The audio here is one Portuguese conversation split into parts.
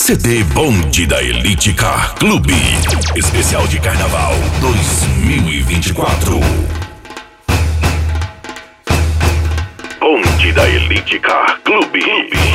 CD Bonde da Elite Car Clube. Especial de Carnaval 2024. Bonde da Elite Car Clube.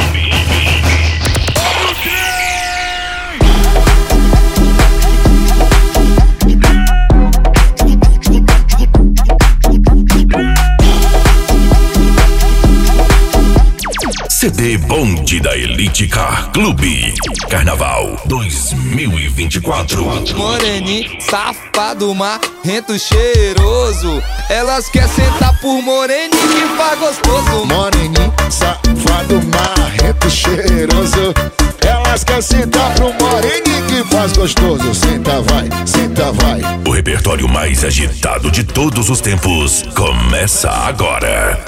CD Bonde da Elite Car Clube. Carnaval 2024. Moreninho, safado, marrento, cheiroso. Elas querem sentar por moreninho que faz gostoso. Moreninho, safado, marrento, cheiroso. Elas querem sentar pro moreninho que faz gostoso. Senta vai, senta vai. O repertório mais agitado de todos os tempos começa agora.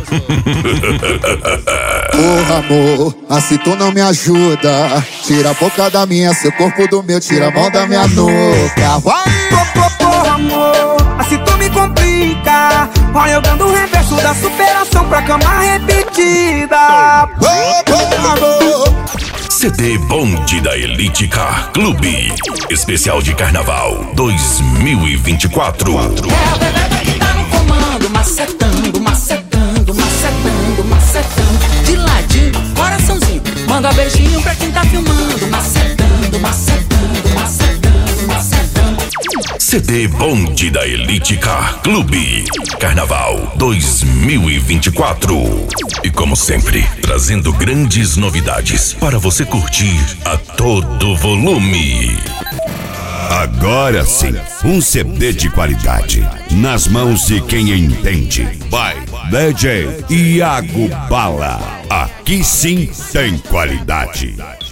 Porra, amor, assim tu não me ajuda. Tira a boca da minha, seu corpo do meu, tira a mão da minha nuca. Vai! Porra, amor, assim tu me complica. Vai jogando o reverso da superação pra cama repetida. Porra, amor. CD Bonde da Elite Car Clube. Especial de Carnaval 2024. É a bebê que tá no comando, macetando, macetando, macetando, macetando. De ladinho, coraçãozinho, manda beijinho pra quem tá filmando. Macetando, macetando, macetando, macetando. CD Bonde da Elite Car Clube. Carnaval 2024. E como sempre, trazendo grandes novidades para você curtir a todo volume. Agora sim, um CD de qualidade nas mãos de quem entende. By DJ Iago Bala. Aqui sim tem qualidade.